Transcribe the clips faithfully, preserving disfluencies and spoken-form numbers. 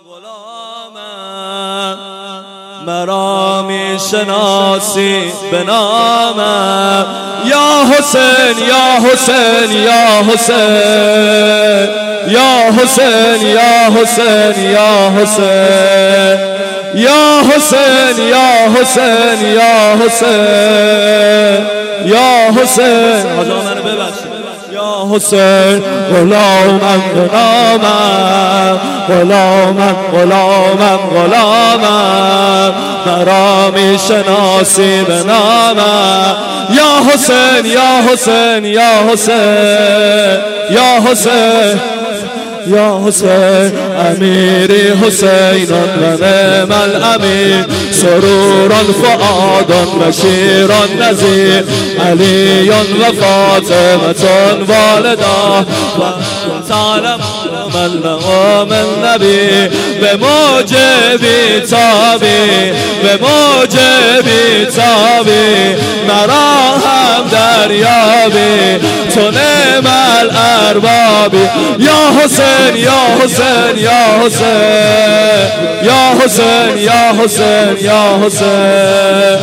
غلامم مرا می شناسی به نامم یا حسین یا حسین یا حسین یا حسین یا حسین یا حسین یا حسین یا حسین یا حسین یا حسین حاجا منو ببخشید یا حسین غلامم غلامم غلامم غلامم غلامم مرا می شناسی به نامم یا حسین یا حسین یا حسین یا حسین یا حسین امیری حسین و نعم الامیر سرورا فؤادا بشیرا نذیر علی و فاطمه والدا و تعلم من مقام النبی به موجبی تابی به موجبی تابی مرا هم دریابی تو نعم الاربابی یا حسین یا حسین یا حسین یا حسین یا حسین یا حسین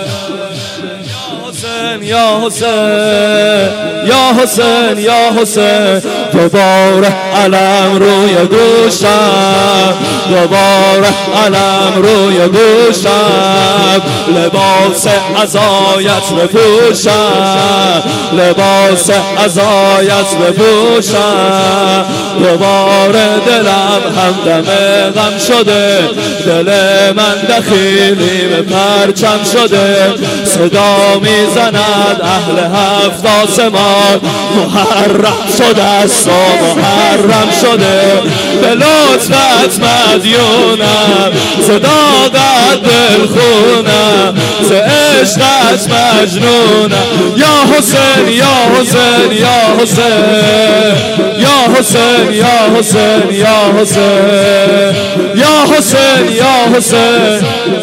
یا حسین یا حسین یا حسین دوباره علم روی دوشم دوباره علم روی دوشم لباس عزایت بپوشم لباس عزایت بپوشم دوباره دلم همدم غم شده دل من دخیلی به پرچم شده صدا میزند اهل هفت آسمان محرم شده است و محرم شده به لطفت مدیونم صداقت دلخونم ز عشقت مجنونم یا حسین یا حسین یا حسین یا حسین یا حسین یا حسین یا حسین یا حسین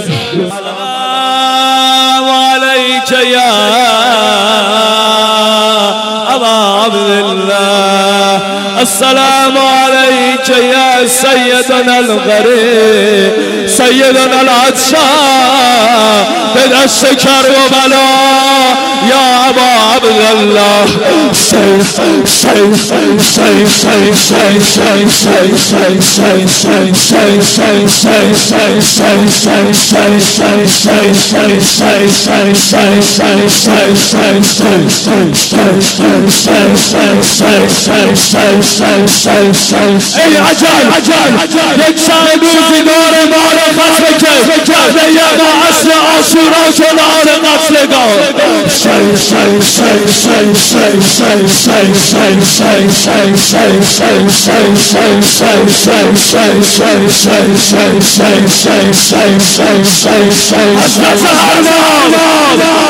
يا أبا عبد الله السلام عليك يا سيدنا الغريب سيدنا العطشان بدشت كربلا يا أبا عبد الله سيف سيف سيف سيف سيف سيف سيف سيف سيف سيف سيف ای عجل عجل یک شاهد روزی دار مال خط بکن کرده یه ما اصل عاشورا کنار قتلگاه شی شی شی شی شی شی شی شی شی